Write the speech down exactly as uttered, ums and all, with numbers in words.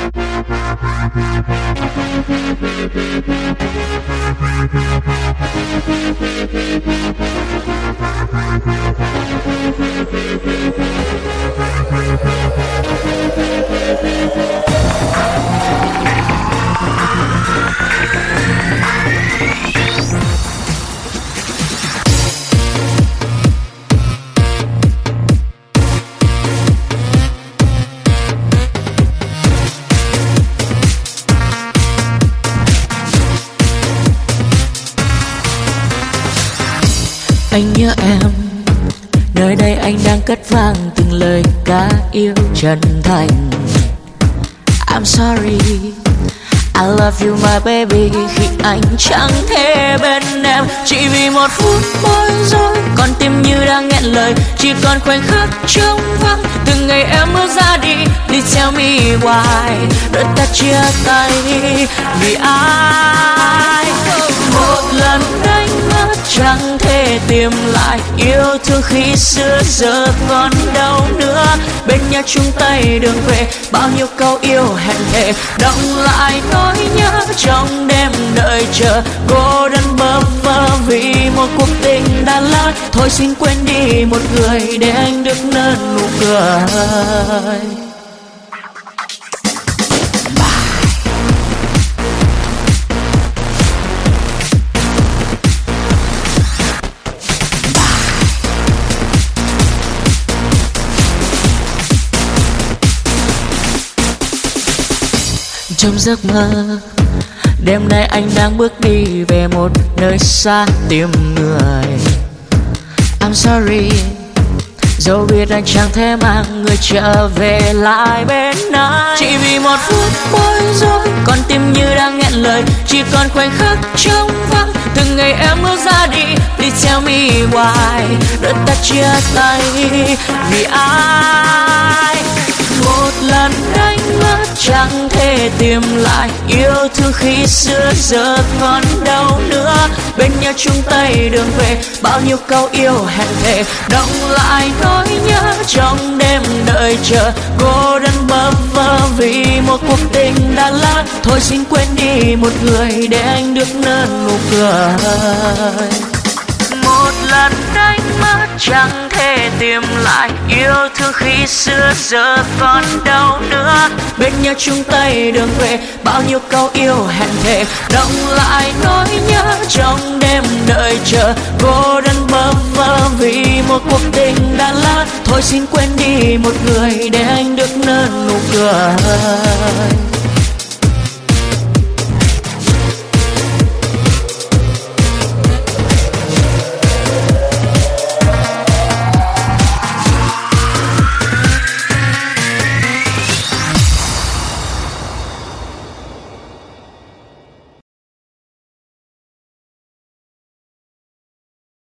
Anh nhớ em, nơi đây anh đang cất vang từng lời ca yêu chân thành. I'm sorry, I love you my baby, khi anh chẳng thể bên em. Chỉ vì một phút bối rối, con tim như đang nghẹn lời. Chỉ còn khoảnh khắc trống vắng, từng ngày em bước ra đi. Please tell me why, đợi ta chia tay vì ai. Một lần đánh mất chẳng thể tìm lại yêu thương khi xưa, giờ còn đâu nữa. Bên nhau chung tay đường về, bao nhiêu câu yêu hẹn thề đọng lại nỗi nhớ trong đêm đợi chờ. Cô đơn bơ vơ vì một cuộc tình đã lỡ. Thôi xin quên đi một người để anh được nở nụ cười. Trong giấc mơ, đêm nay anh đang bước đi về một nơi xa tìm người. I'm sorry, dẫu biết anh chẳng thể mang người trở về lại bên anh. Chỉ vì một phút bối rối, con tim như đang nghẹn lời. Chỉ còn khoảnh khắc trống vắng, từng ngày em bước ra đi. Please tell me why, đợi ta chia tay vì ai. Một lần đánh mất chẳng thể tìm lại yêu thương khi xưa, giờ còn đâu nữa. Bên nhau chung tay đường về, bao nhiêu câu yêu hẹn thề đọng lại nỗi nhớ trong đêm đợi chờ. Cô đơn bơ vơ vì một cuộc tình đã lỡ. Thôi xin quên đi một người để anh được nở nụ cười. Một lần đánh mất chẳng thể tìm lại yêu thương khi xưa, giờ còn đâu nữa. Bên nhau chung tay đường về, bao nhiêu câu yêu hẹn thề đọng lại nỗi nhớ trong đêm đợi chờ. Cô đơn bơ vơ vì một cuộc tình đã lỡ. Thôi xin quên đi một người để anh được nở nụ cười.